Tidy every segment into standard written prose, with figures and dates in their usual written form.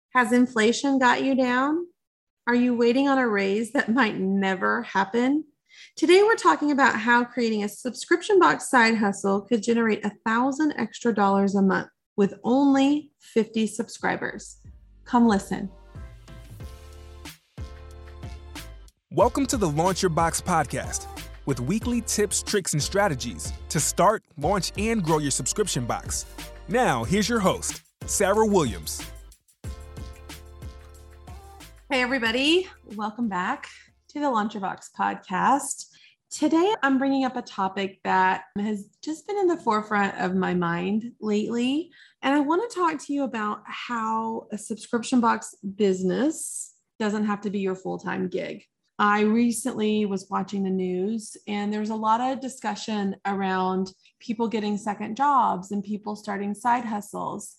Has inflation got you down? Are you waiting on a raise that might never happen? Today, we're talking about how creating a subscription box side hustle could generate $1,000 extra a month with only 50 subscribers. Come listen. Welcome to the Launch Your Box podcast with weekly tips, tricks, and strategies to start, launch, and grow your subscription box. Now, here's your host, Sarah Williams. Hey, everybody. Welcome back to the Launch Your Box podcast. Today, I'm bringing up a topic that has just been in the forefront of my mind lately. And I want to talk to you about how a subscription box business doesn't have to be your full-time gig. I recently was watching the news and there's a lot of discussion around people getting second jobs and people starting side hustles.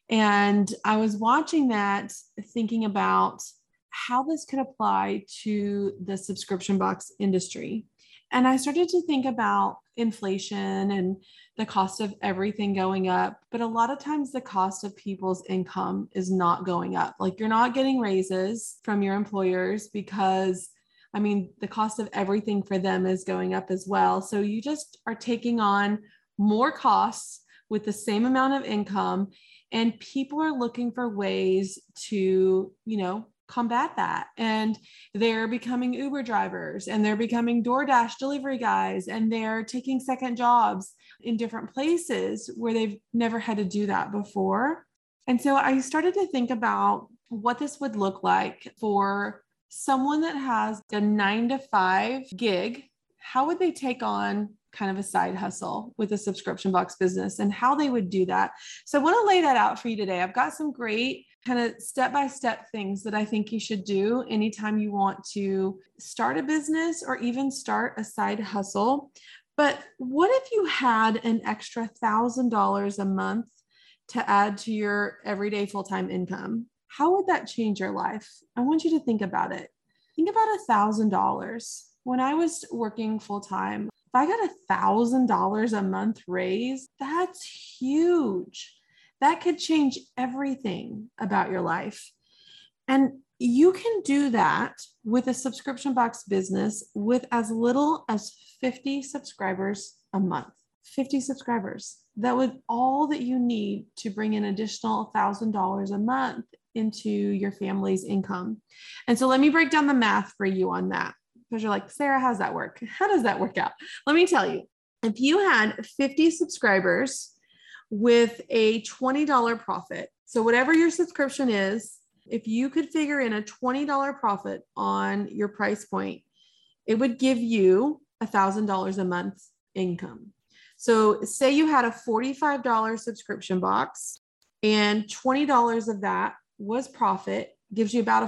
And I was watching that thinking about how this could apply to the subscription box industry. And I started to think about inflation and the cost of everything going up. But a lot of times the cost of people's income is not going up. Like you're not getting raises from your employers because the cost of everything for them is going up as well. So you just are taking on more costs with the same amount of income. And people are looking for ways to, combat that. And they're becoming Uber drivers and they're becoming DoorDash delivery guys and they're taking second jobs in different places where they've never had to do that before. And so I started to think about what this would look like for someone that has a 9-to-5 gig. How would they take on kind of a side hustle with a subscription box business and how they would do that? So I want to lay that out for you today. I've got some great kind of step-by-step things that I think you should do anytime you want to start a business or even start a side hustle. But what if you had an extra $1,000 a month to add to your everyday full-time income? How would that change your life? I want you to think about it. Think about $1,000. When I was working full-time, if I got $1,000 a month raise, that's huge. That could change everything about your life. And you can do that with a subscription box business with as little as 50 subscribers a month. 50 subscribers. That would all that you need to bring in additional $1,000 a month into your family's income. And so let me break down the math for you on that. Because you're like, Sarah, how's that work? How does that work out? Let me tell you, if you had 50 subscribers with a $20 profit, so whatever your subscription is, if you could figure in a $20 profit on your price point, it would give you $1,000 a month income. So say you had a $45 subscription box and $20 of that was profit, gives you about a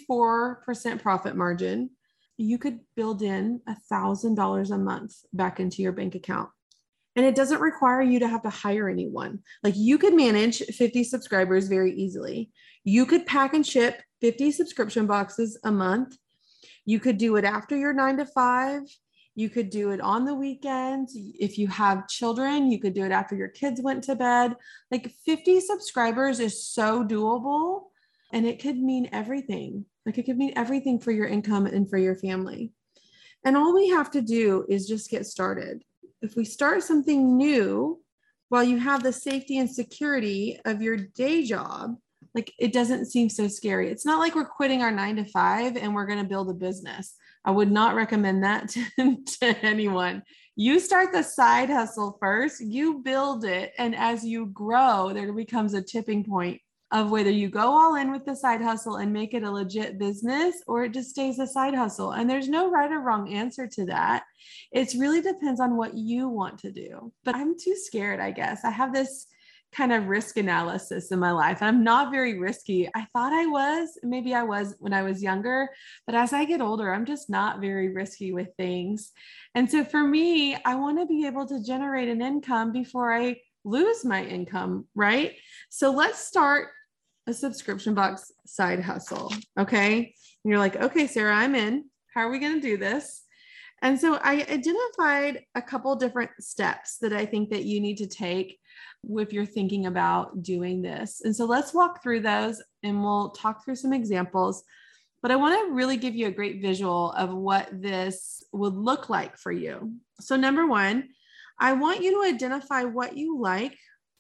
44% profit margin. You could build in $1,000 a month back into your bank account. And it doesn't require you to have to hire anyone. Like you could manage 50 subscribers very easily. You could pack and ship 50 subscription boxes a month. You could do it after your 9-to-5. You could do it on the weekends. If you have children, you could do it after your kids went to bed. Like 50 subscribers is so doable and it could mean everything. Like it could mean everything for your income and for your family. And all we have to do is just get started. If we start something new while you have the safety and security of your day job, like it doesn't seem so scary. It's not like we're quitting our 9-to-5 and we're going to build a business. I would not recommend that to anyone. You start the side hustle first, you build it. And as you grow, there becomes a tipping point of whether you go all in with the side hustle and make it a legit business or it just stays a side hustle. And there's no right or wrong answer to that. It really depends on what you want to do. But I'm too scared, I guess. I have this kind of risk analysis in my life. I'm not very risky. I thought I was, maybe I was when I was younger, but as I get older, I'm just not very risky with things. And so for me, I want to be able to generate an income before I lose my income, right? So let's start a subscription box side hustle. Okay. And you're like, okay, Sarah, I'm in. How are we going to do this? And so I identified a couple different steps that I think that you need to take if you're thinking about doing this. And so let's walk through those and we'll talk through some examples. But I want to really give you a great visual of what this would look like for you. So number one, I want you to identify what you like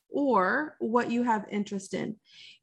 or what you have interest in.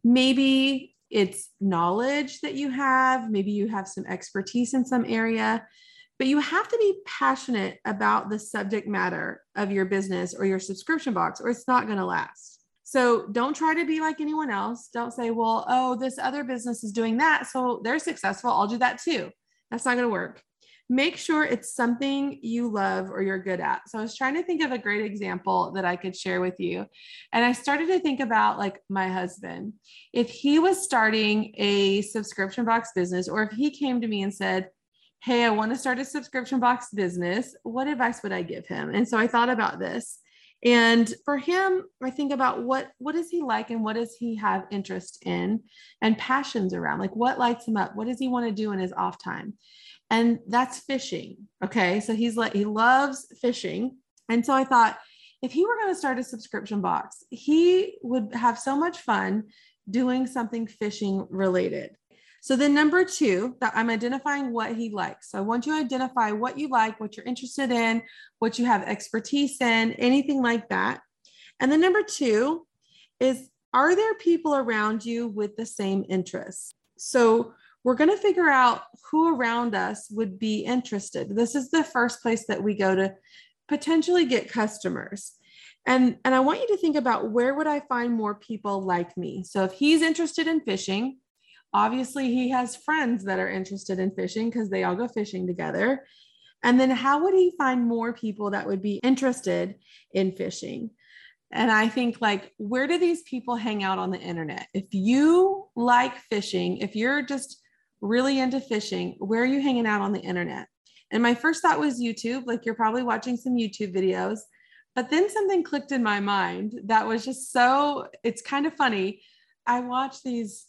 Maybe it's knowledge that you have, maybe you have some expertise in some area, but you have to be passionate about the subject matter of your business or your subscription box, or it's not going to last. So don't try to be like anyone else. Don't say, well, oh, this other business is doing that, so they're successful, I'll do that too. That's not going to work. Make sure it's something you love or you're good at. So I was trying to think of a great example that I could share with you. And I started to think about like my husband. If he was starting a subscription box business, or if he came to me and said, hey, I want to start a subscription box business, what advice would I give him? And so I thought about this. And for him, I think about what does he like and what does he have interest in and passions around? Like what lights him up? What does he want to do in his off time? And that's fishing. Okay. So he loves fishing. And so I thought if he were going to start a subscription box, he would have so much fun doing something fishing related. So then number two, that I'm identifying what he likes. So I want you to identify what you like, what you're interested in, what you have expertise in, anything like that. And then number two is, are there people around you with the same interests? So we're going to figure out who around us would be interested. This is the first place that we go to potentially get customers. And I want you to think about, where would I find more people like me? So if he's interested in fishing, obviously he has friends that are interested in fishing because they all go fishing together. And then how would he find more people that would be interested in fishing? And I think, like, where do these people hang out on the internet? If you like fishing, if you're just really into fishing, where are you hanging out on the internet? And my first thought was YouTube. Like, you're probably watching some YouTube videos, but then something clicked in my mind that was just it's kind of funny. I watch these,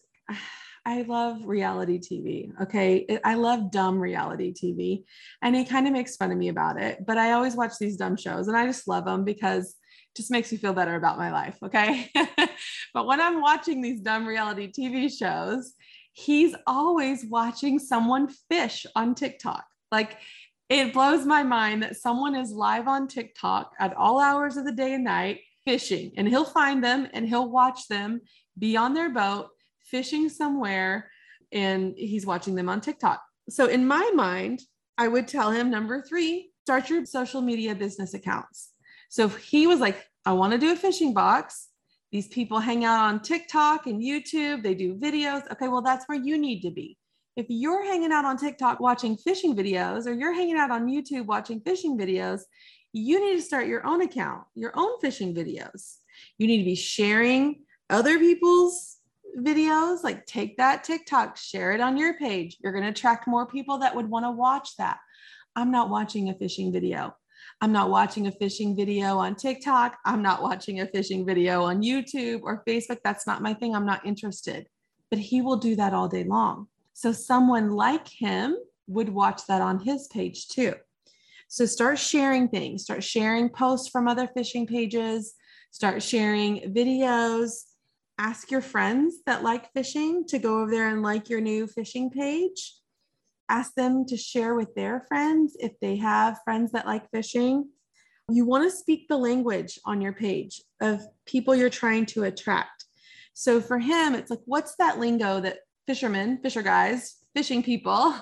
I love reality TV. Okay. I love dumb reality TV, and he kind of makes fun of me about it, but I always watch these dumb shows and I just love them because it just makes me feel better about my life. Okay. But when I'm watching these dumb reality TV shows, he's always watching someone fish on TikTok. Like, it blows my mind that someone is live on TikTok at all hours of the day and night fishing, and he'll find them and he'll watch them be on their boat fishing somewhere, and he's watching them on TikTok. So in my mind, I would tell him, number three, start your social media business accounts. So if he was like, I want to do a fishing box, these people hang out on TikTok and YouTube, they do videos. Okay, well, that's where you need to be. If you're hanging out on TikTok watching fishing videos, or you're hanging out on YouTube watching fishing videos, you need to start your own account, your own fishing videos. You need to be sharing other people's videos. Like, take that TikTok, share it on your page. You're going to attract more people that would want to watch that. I'm not watching a fishing video. I'm not watching a fishing video on TikTok. I'm not watching a fishing video on YouTube or Facebook. That's not my thing. I'm not interested. But he will do that all day long. So someone like him would watch that on his page too. So start sharing things, start sharing posts from other fishing pages, start sharing videos. Ask your friends that like fishing to go over there and like your new fishing page. Ask them to share with their friends if they have friends that like fishing. You want to speak the language on your page of people you're trying to attract. So for him, it's like, what's that lingo that fisher guys, fishing people,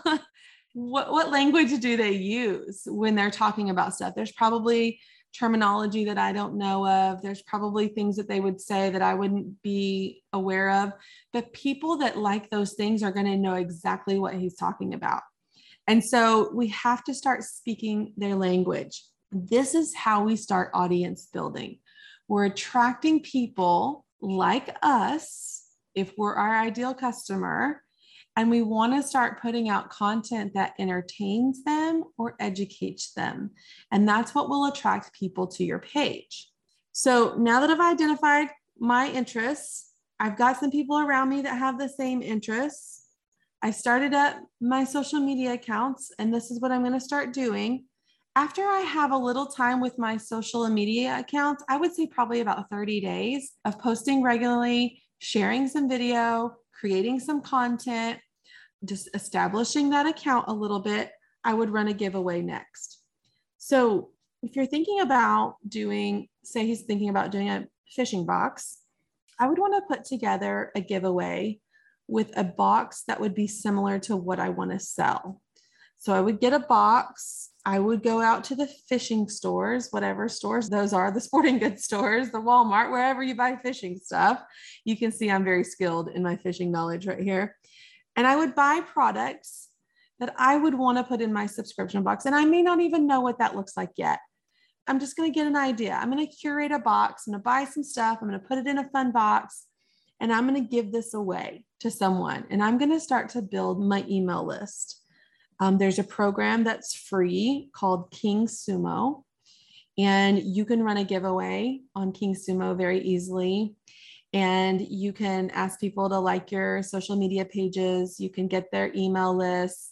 what language do they use when they're talking about stuff? There's probably terminology that I don't know of. There's probably things that they would say that I wouldn't be aware of, but people that like those things are going to know exactly what he's talking about. And so we have to start speaking their language. This is how we start audience building. We're attracting people like us if we're our ideal customer, and we want to start putting out content that entertains them or educates them. And that's what will attract people to your page. So now that I've identified my interests, I've got some people around me that have the same interests. I started up my social media accounts, and this is what I'm going to start doing. After I have a little time with my social media accounts, I would say probably about 30 days of posting regularly, sharing some video, creating some content, just establishing that account a little bit, I would run a giveaway next. So if you're thinking about doing, say he's thinking about doing a fishing box, I would want to put together a giveaway with a box that would be similar to what I want to sell. So I would get a box. I would go out to the fishing stores, whatever stores those are, the sporting goods stores, the Walmart, wherever you buy fishing stuff. You can see I'm very skilled in my fishing knowledge right here. And I would buy products that I would want to put in my subscription box. And I may not even know what that looks like yet. I'm just going to get an idea. I'm going to curate a box. I'm going to buy some stuff. I'm going to put it in a fun box. And I'm going to give this away to someone. And I'm going to start to build my email list. There's a program that's free called King Sumo. And you can run a giveaway on King Sumo very easily. And you can ask people to like your social media pages. You can get their email lists,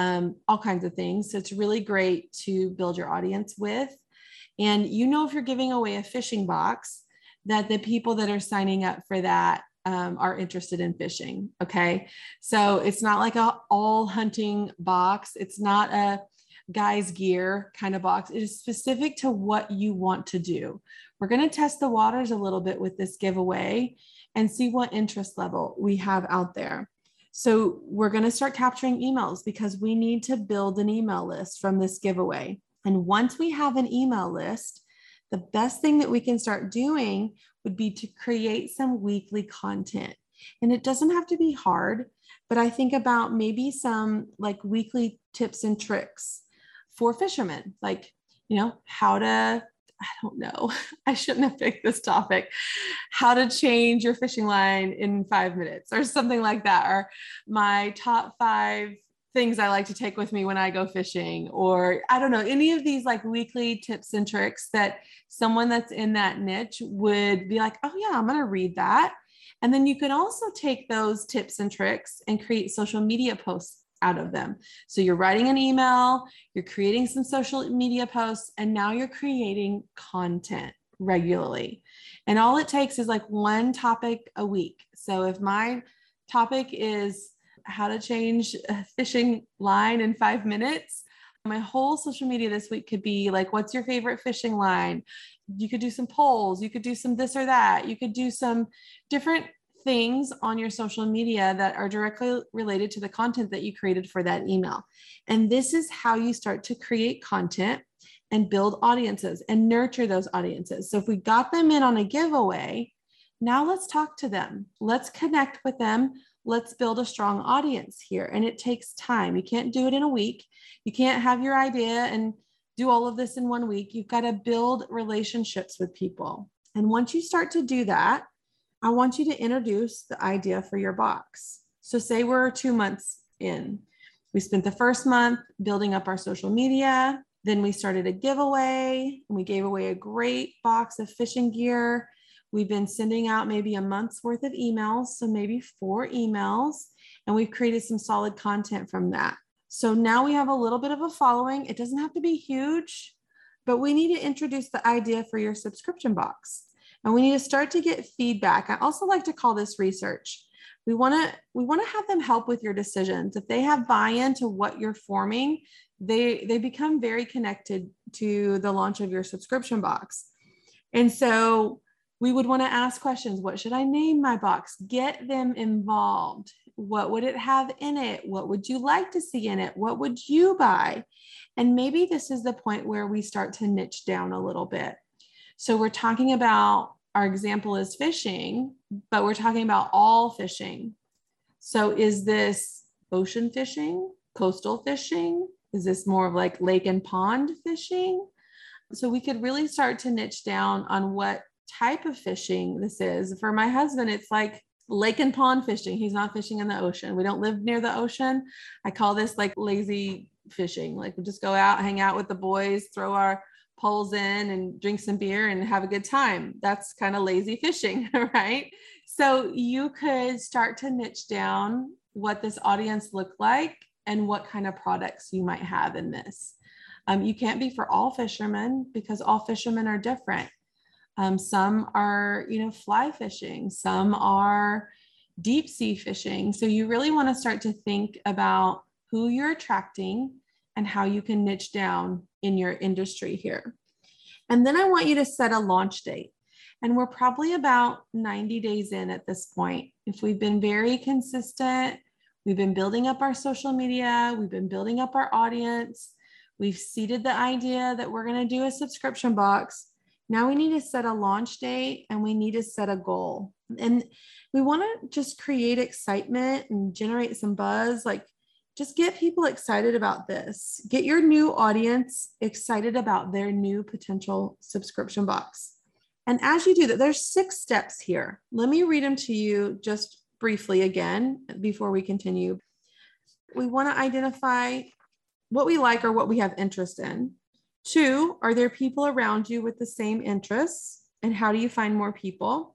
all kinds of things. So it's really great to build your audience with. And if you're giving away a fishing box, that the people that are signing up for that are interested in fishing. Okay. So it's not like a all hunting box. It's not a guy's gear kind of box. It is specific to what you want to do. We're going to test the waters a little bit with this giveaway and see what interest level we have out there. So we're going to start capturing emails because we need to build an email list from this giveaway. And once we have an email list, the best thing that we can start doing would be to create some weekly content. And it doesn't have to be hard, but I think about maybe some like weekly tips and tricks for fishermen, like, how to, I don't know, I shouldn't have picked this topic, how to change your fishing line in 5 minutes or something like that, or my top 5 things I like to take with me when I go fishing, or I don't know, any of these like weekly tips and tricks that someone that's in that niche would be like, oh yeah, I'm going to read that. And then you can also take those tips and tricks and create social media posts out of them. So you're writing an email, you're creating some social media posts, and now you're creating content regularly. And all it takes is like one topic a week. So if my topic is how to change a fishing line in 5 minutes, my whole social media this week could be like, what's your favorite fishing line? You could do some polls, you could do some this or that, you could do some different things on your social media that are directly related to the content that you created for that email. And this is how you start to create content and build audiences and nurture those audiences. So if we got them in on a giveaway, now let's talk to them. Let's connect with them. Let's build a strong audience here. And it takes time. You can't do it in a week. You can't have your idea and do all of this in 1 week. You've got to build relationships with people. And once you start to do that, I want you to introduce the idea for your box. So say we're 2 months in. We spent the first month building up our social media. Then we started a giveaway and we gave away a great box of fishing gear. We've been sending out maybe a month's worth of emails, so maybe 4 emails, and we've created some solid content from that. So now we have a little bit of a following. It doesn't have to be huge, but we need to introduce the idea for your subscription box. And we need to start to get feedback. I also like to call this research. We want to have them help with your decisions. If they have buy-in to what you're forming, they become very connected to the launch of your subscription box. And so we would want to ask questions. What should I name my box? Get them involved. What would it have in it? What would you like to see in it? What would you buy? And maybe this is the point where we start to niche down a little bit. So we're talking about, our example is fishing, but we're talking about all fishing. So is this ocean fishing, coastal fishing? Is this more of like lake and pond fishing? So we could really start to niche down on what type of fishing this is. For my husband, it's like lake and pond fishing. He's not fishing in the ocean. We don't live near the ocean. I call this like lazy fishing. Like we just go out, hang out with the boys, throw our poles in and drink some beer and have a good time. That's kind of lazy fishing, right? So you could start to niche down what this audience looked like and what kind of products you might have in this. You can't be for all fishermen because all fishermen are different. Some are, fly fishing, some are deep sea fishing. So you really want to start to think about who you're attracting and how you can niche down in your industry here. And then I want you to set a launch date. And we're probably about 90 days in at this point. If we've been very consistent, we've been building up our social media, we've been building up our audience, we've seeded the idea that we're going to do a subscription box. Now we need to set a launch date and we need to set a goal. And we want to just create excitement and generate some buzz. Like, just get people excited about this. Get your new audience excited about their new potential subscription box. And as you do that, there's 6 steps here. Let me read them to you just briefly again before we continue. We want to identify what we like or what we have interest in. 2, are there people around you with the same interests? And how do you find more people?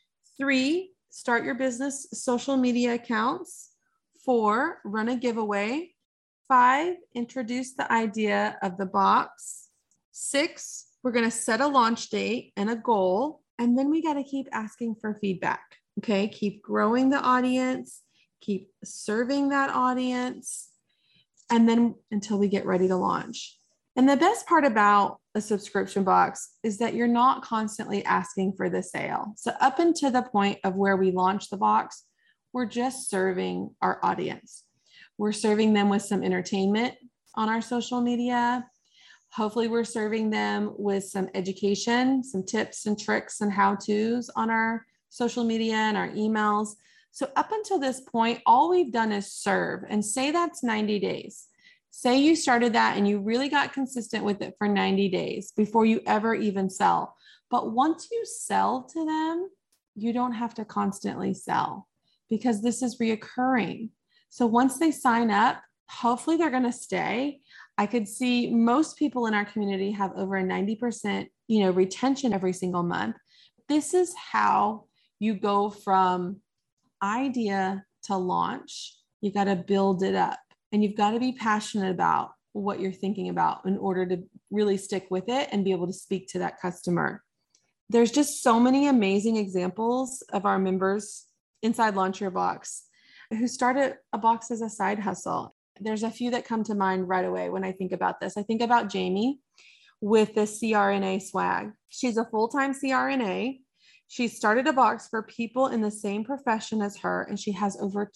3, start your business social media accounts. 4, run a giveaway. 5, introduce the idea of the box. 6, we're going to set a launch date and a goal. And then we got to keep asking for feedback. Okay. Keep growing the audience, keep serving that audience, and then until we get ready to launch. And the best part about a subscription box is that you're not constantly asking for the sale. So up until the point of where we launch the box, we're just serving our audience. We're serving them with some entertainment on our social media. Hopefully we're serving them with some education, some tips and tricks and how-tos on our social media and our emails. So up until this point, all we've done is serve, and say that's 90 days. Say you started that and you really got consistent with it for 90 days before you ever even sell. But once you sell to them, you don't have to constantly sell because this is reoccurring. So once they sign up, hopefully they're going to stay. I could see most people in our community have over a 90%, retention every single month. This is how you go from idea to launch. You got to build it up, and you've got to be passionate about what you're thinking about in order to really stick with it and be able to speak to that customer. There's just so many amazing examples of our members inside Launch Your Box who started a box as a side hustle. There's a few that come to mind right away when I think about this. I think about Jamie with the CRNA swag. She's a full-time CRNA. She started a box for people in the same profession as her, and she has over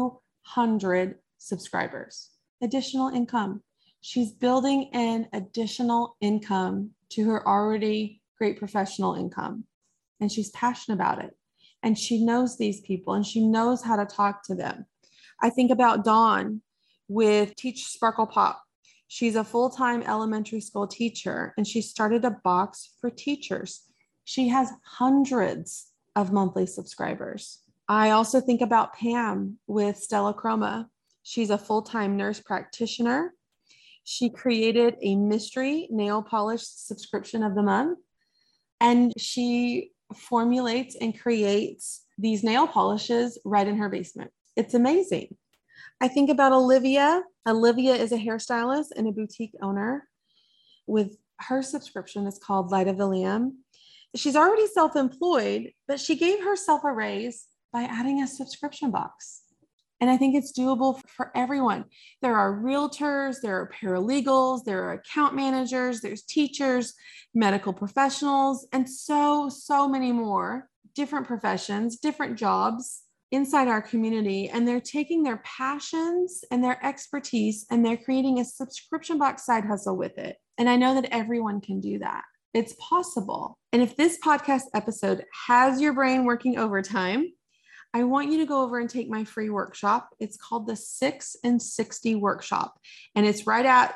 200 subscribers. Additional income. She's building in additional income to her already great professional income, and she's passionate about it. And she knows these people, and she knows how to talk to them. I think about Dawn with Teach Sparkle Pop. She's a full-time elementary school teacher, and she started a box for teachers. She has hundreds of monthly subscribers. I also think about Pam with Stella Chroma. She's a full-time nurse practitioner. She created a mystery nail polish subscription of the month, and she formulates and creates these nail polishes right in her basement. It's amazing. I think about Olivia. Olivia is a hairstylist and a boutique owner. With her subscription, it's called Light of the Lamb. She's already self-employed, but she gave herself a raise by adding a subscription box. And I think it's doable for everyone. There are realtors, there are paralegals, there are account managers, there's teachers, medical professionals, and so many more different professions, different jobs inside our community. And they're taking their passions and their expertise and they're creating a subscription box side hustle with it. And I know that everyone can do that. It's possible. And if this podcast episode has your brain working overtime, I want you to go over and take my free workshop. It's called the 6 in 60 workshop. And it's right at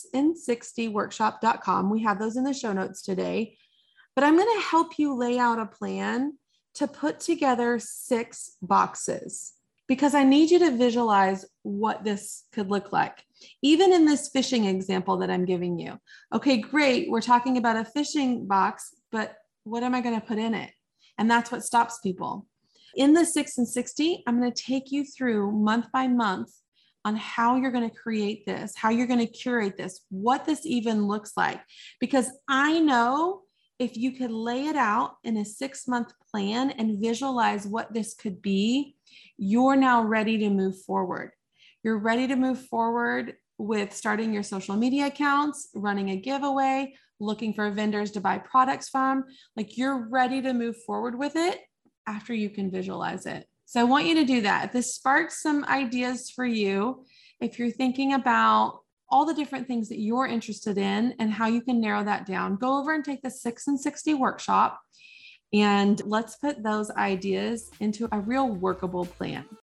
6in60workshop.com. We have those in the show notes today. But I'm going to help you lay out a plan to put together 6 boxes because I need you to visualize what this could look like. Even in this fishing example that I'm giving you. Okay, great. We're talking about a fishing box, but what am I going to put in it? And that's what stops people. In the 6 in 60, I'm going to take you through month by month on how you're going to create this, how you're going to curate this, what this even looks like. Because I know if you could lay it out in a 6-month plan and visualize what this could be, you're now ready to move forward. You're ready to move forward with starting your social media accounts, running a giveaway, looking for vendors to buy products from. Like, you're ready to move forward with it after you can visualize it. So I want you to do that. If this sparks some ideas for you, if you're thinking about all the different things that you're interested in and how you can narrow that down, go over and take the 6 and 60 workshop, and let's put those ideas into a real workable plan.